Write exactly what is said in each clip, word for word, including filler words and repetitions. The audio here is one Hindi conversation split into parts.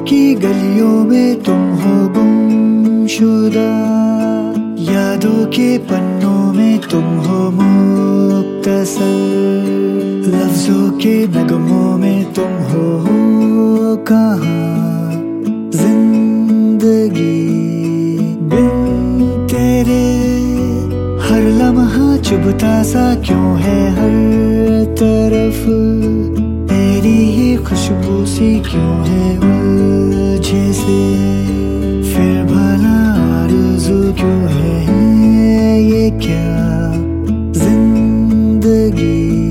की गलियों में तुम हो गुमशुदा, यादों के पन्नों में तुम हो मुक्तसर, लफ्जों के नगमों में तुम हो, हो कहाँ जिंदगी बिन तेरे। हर लम्हा चुभता सा क्यों है हर तरफ, तेरी ही खुशबू सी क्यों है उलझे से, फिर भला आरज़ू क्यों है ये क्या जिंदगी।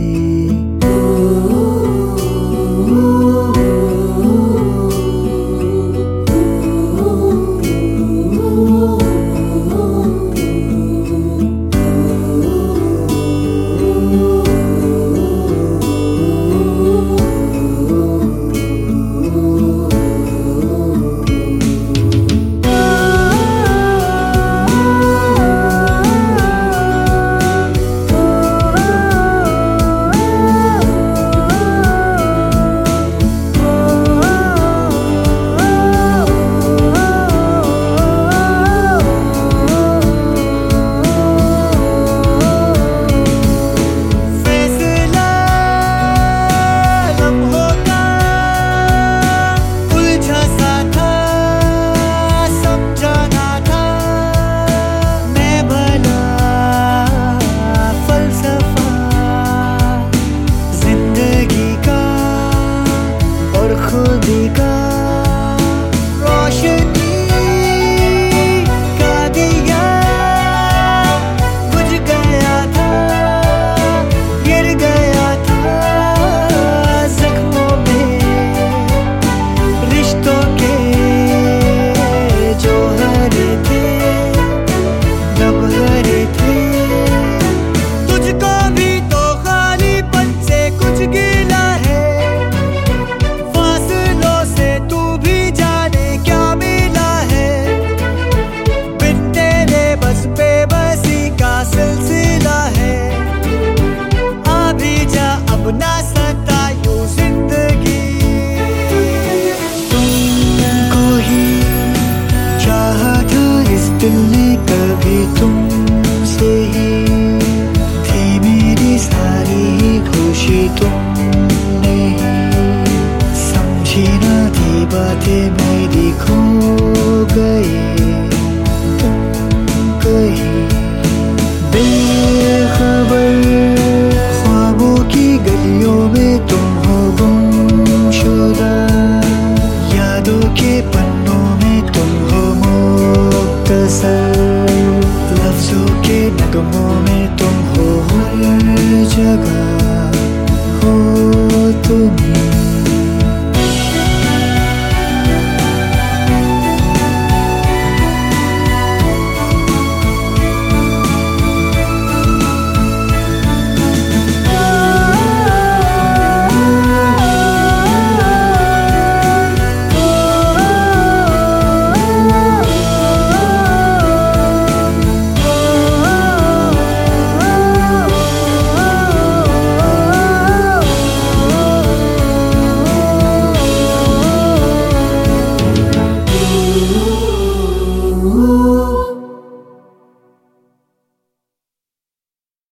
खुदी का रोशनी का दिया बुझ गया था, गिर गया था जख्मों में रिश्तों के जो हरे थे नब हरे थे। तुझको भी तो खालीपन से कुछ गिला है, सिलसिला है अभी जा अपना सता यूं जिंदगी। तुमको ही चाहा था इस दिल ने कभी तुमसे ही, थी मेरी सारी खुशी तुमने ही, समझी ना थी बातें मेरी खो गई तुम कहीं बेखबर। ख्वाबों की गलियों में तुम हो गुमशुदा, यादों के पन्नों में तुम हो मुक्तसर, लफ्जों के नगमों में तुम हो हर जगह।